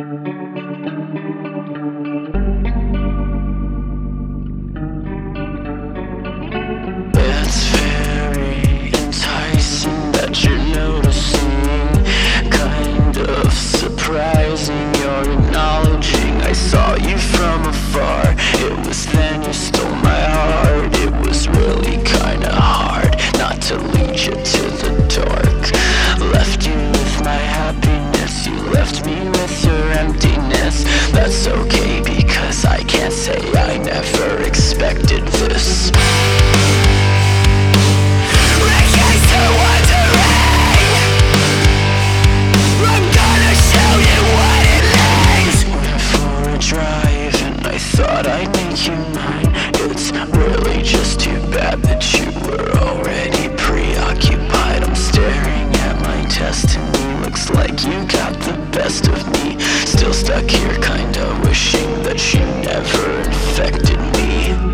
It's very enticing that you're noticing, kind of surprising you're acknowledging I saw you from afar. It was then you stole my heart. It was really kinda hard not to lead you to the dark. Left you with my happiness, you left me with your emptiness. That's okay because I can't say I never expected this. Thought I'd make you mine. It's really just too bad that you were already preoccupied. I'm staring at my destiny. Looks like you got the best of me. Still stuck here kinda wishing that you never infected me.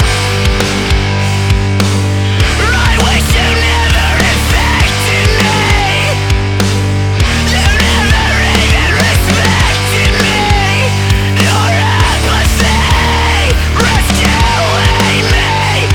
I wish you never infected me. You never even respected me. Your apathy rescuing me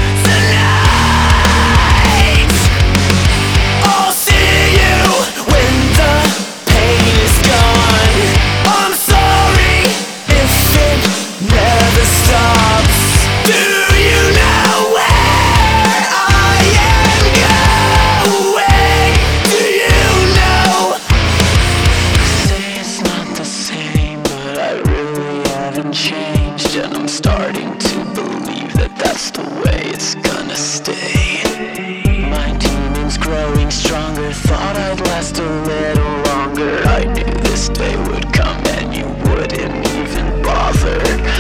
tonight. I'll see you when the pain is gone. I'm sorry if it never stops. Do you know where I am going? Do you know? Say it's not the same, but I really haven't changed, and I'm starting to believe that that's the way it's gonna stay. My demons growing stronger, thought I'd last a little longer. I knew this day would come and you wouldn't even bother.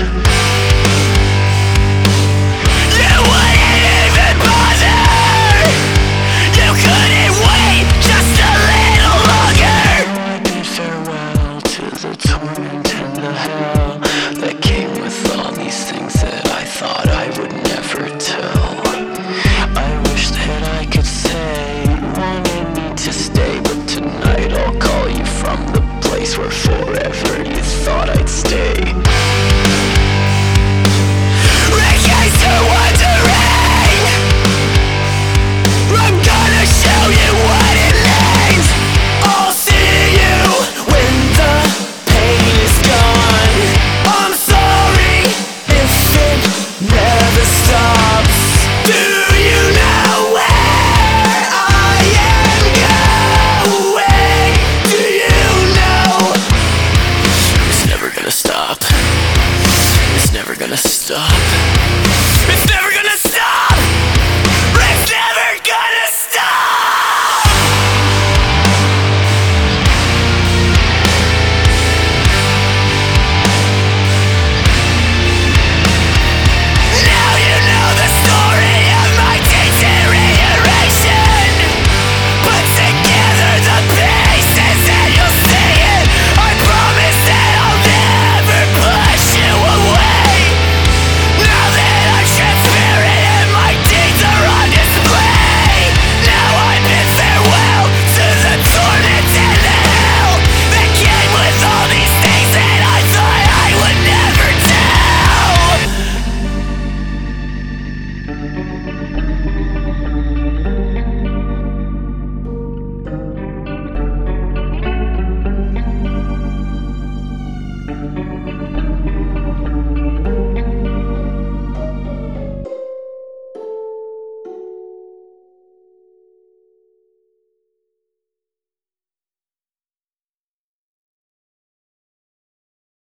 You wouldn't even bother. You couldn't wait just a little longer. I bid farewell to the torment and the hell that came with all these things that I thought I would never tell. I wish that I could say you wanted me to stay, but tonight I'll call you from the place where forever you thought I'd stay. In case you're wondering, I'm gonna show you what it means. I'll see you when the pain is gone. I'm sorry if it never stops. Do you know where I am going? Do you know? It's never gonna stop. It's never gonna stop.